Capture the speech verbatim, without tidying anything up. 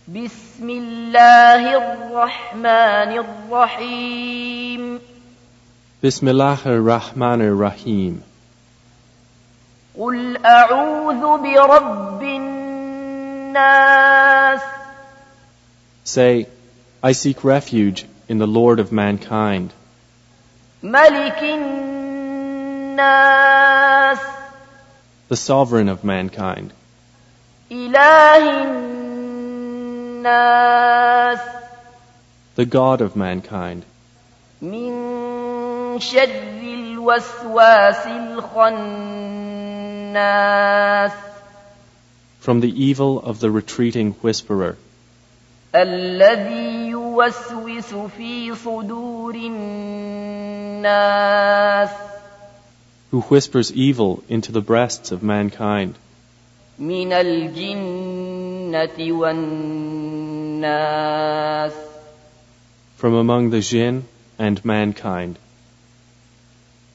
بسم الله الرحمن الرحيم Bismillah ar-Rahman ar-Rahim. قل أعوذ برب الناس. Say, I seek refuge in the Lord of mankind, ملك الناس. the sovereign of mankind, إله الناس. the God of mankind, من شر الوسواس الخناس. from the evil of the retreating whisperer, الذي يوسوس في صدور الناس. who whispers evil into the breasts of mankind, من الجنة والناس. from among the jinn and mankind.